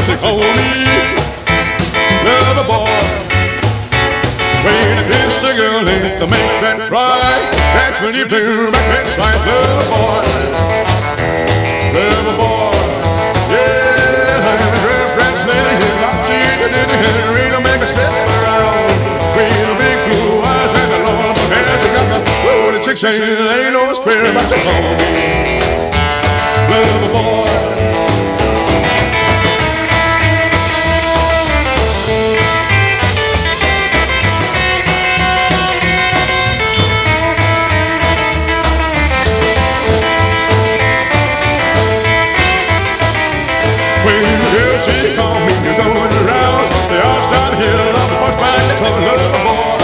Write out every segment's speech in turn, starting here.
she call me lover boy. When I kiss a girl ain't to make that cry, that's when you do my best like lover boy. Lover boy, yeah, I'm a girlfriend's lady. I see you in the Henry to make a step around. With a big blue eyes and a long hair, she got my rolling chick saying ain't no square, but she call me lover boy. When the girl she called me, you're going around. They all started here on the horseback. They told me, lover boy,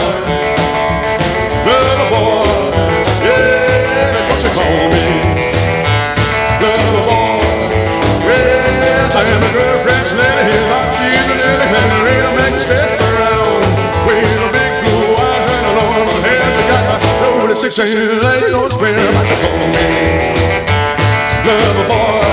yeah, that's what she called me, lover boy. Yes, I am a girlfriend's lady. She's a little Henry to make a step around. With a big blue eyes and a long hair, she got my rolling chick saying, ain't no square, but she called me lover boy.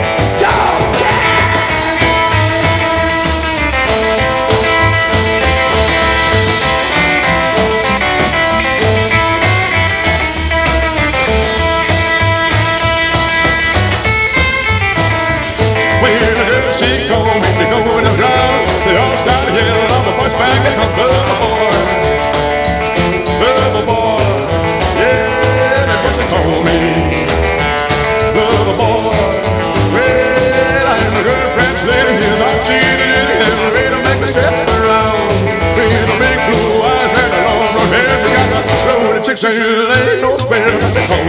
When the girl she called me, they going around. They all started yelling on the horseback. They talk lover boy, yeah, that's what they call me, lover boy. Well, I am a girlfriend's lady, and I'm cheating in the Henry to make me step around. With a big blue eyes and a long hair, she got my rolling chick saying ain't no square, but they call